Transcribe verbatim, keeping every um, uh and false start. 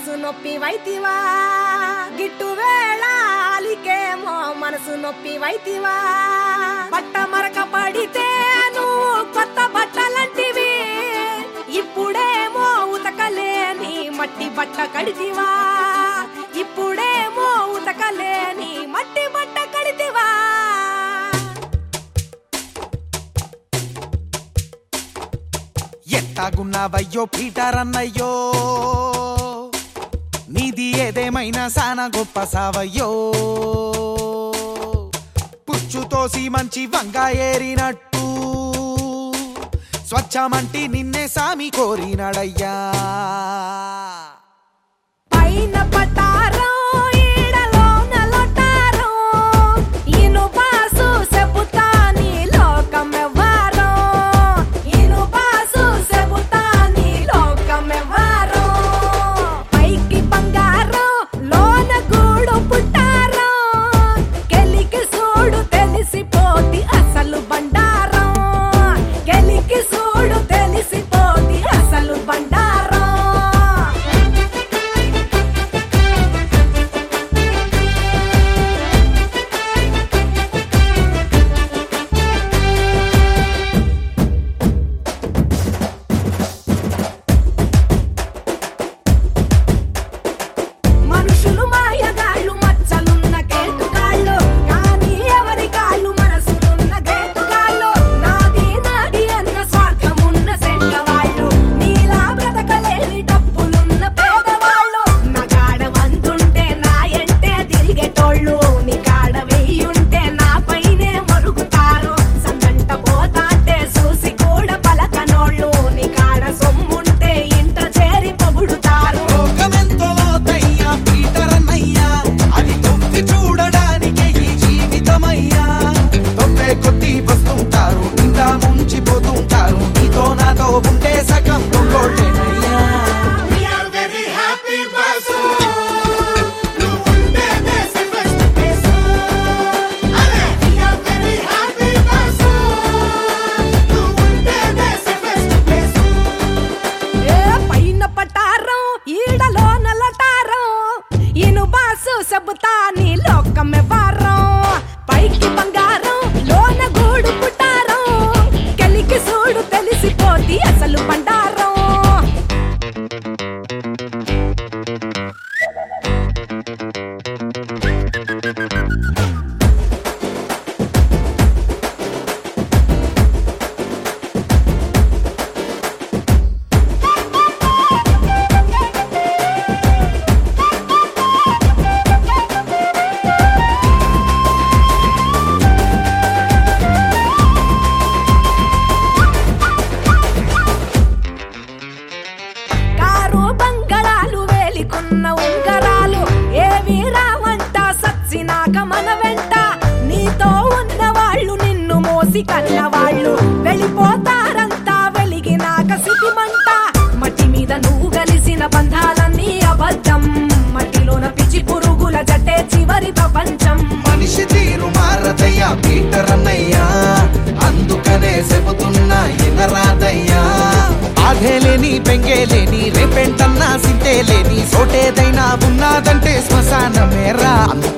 మనసు నొప్పి వైతివా గిట్టు వేళాలికేమో మనసు నొప్పి వైతివా బట్ట మరక పడితే నువ్వు కొత్త బట్టలంటివి ఇప్పుడేమో ఉతకలేని మట్టి బట్ట కడితివా ఇప్పుడేమో ఉతకలేని మట్టి బట్ట కడితివా ఎట్టాగున్నావయ్యో పీటరన్నయ్యో నీది ఏదేమైనా సానా గొప్ప సావయ్యో పుచ్చుతోసి మంచి వంగా ఏరినట్టు స్వచ్ఛమంటి నిన్నే సామి కోరినడయ్యా పైన పటారో ఈడలో నలటారో ఇను బాసు చెబుతాని లోకమెవ్వారో ఇను బాసు చెబుతాని లోకమెవ్వారో పైకి బంగారో లోన గూడు పుట్టారో కెలికి సూడు తెలిసిపోతి అసలు బండారం కెలికి సూడు తెలిసిపోతి అసలు బండారం మనుషులు మాయగాళ్ళు మచ్చలున్న కేటుగాళ్ళు కానీ ఎవరి కాళ్ళు మనసులున్న గేటుగాళ్ళు నాది నాది అన్న స్వార్థమున్న సెంటవాళ్ళు నీలా బ్రతకలేని డబ్బులున్న పేదవాళ్ళు నా కాడ వంతుంటే నా ఎంటే తిరిగేటోళ్ళు నీ కాడ వెయ్యుంటే నా పైనే మరుగుతారు సందంట పోతాంటే చూసి కూడా పలకనోళ్ళు నీ కాడ సొమ్ముంటే ఇంట చేరి పొగుడుతారు లోకమెంతో లోతయ్యా పీటరన్నయ్యా అది తొక్కి చూడడానికే ఈ జీవితమయ్యా తొక్కే కొద్ది వస్తుంటారు ఇంకా ముంచిపోతుంటారు నీతో నాతో ఉంటే సగం తొక్కోటేనయ్యా We are very happy, Basu. నువ్వు ఉంటేనే safest place. అరే, we are very happy, Basu. నువ్వు ఉంటేనే safest place. ఏ పైన పటారం ఈడలో నల్లటారం ఇను బాసు చెబుతాని లోకమెవ్వారం పైకి బంగారం లోన గూడు పుట్టారం కెలికి సూడు తెలిసిపోతి అసలు బండారం కారు బంగళాలు వేలికున్న ఉంగరాలు ఏవి రావంట సచ్చినాక మన వెంట నీతో ఉన్న వాళ్ళు నిన్ను మోసి కన్నవాళ్ళు వెళ్ళిపోతారంతా వెలిగినాక సిటిమంట మట్టి మీద నువ్వు కలిసిన బంధాలన్నీ అబద్ధం మట్టిలోన పిచ్చి పురుగుల జట్టే చివరి ప్రపంచం మనిషి తీరు మారదయ్యా పీటరన్నయ్యా అందుకనే చెబుతున్నా ఎనరాదయ్యా ఆగేలేని పెంగేలేని రేపెంటన్నా సింతేలేని సోటేదైనా ఉన్నాదంటే శ్మశానమేరా